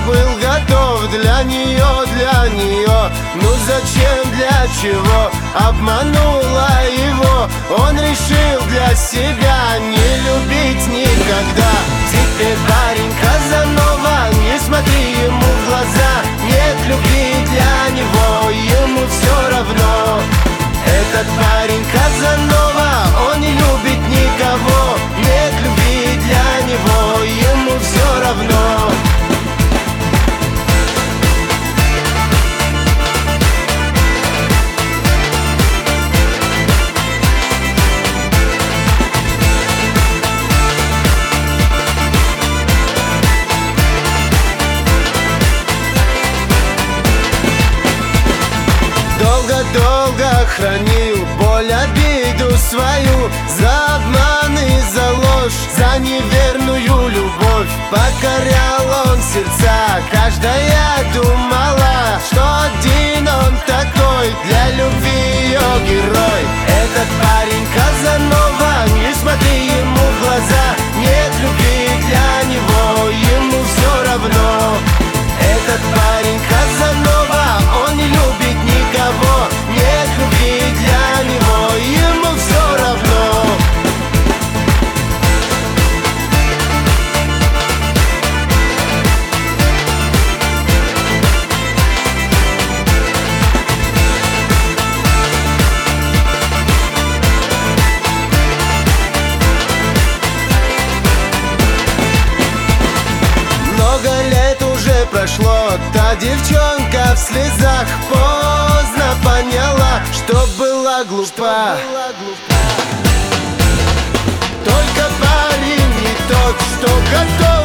был готов для нее. Ну зачем, для чего обманула его? Он решил для себя не любить никогда. Теперь парень Казанова, не смотри ему в глаза. Нет любви для него, ему все равно. Этот парень Казанова, он не любит никого. Нет любви для него, ему все равно. Долго хранил боль, обиду свою, за обман и за ложь, за неверную любовь. Покорял он сердца, каждая думала, что один он такой, для любви ее герой. Этот парень Казанова, не смотри ему в глаза. Нет любви для него, ему все равно. Этот парень Казанова, он не любит никого. Нет любви для него, ему все равно. Много лет уже прошло, та девчонка в слезах поздно поняла, что была глупа. Только парень не тот, что готов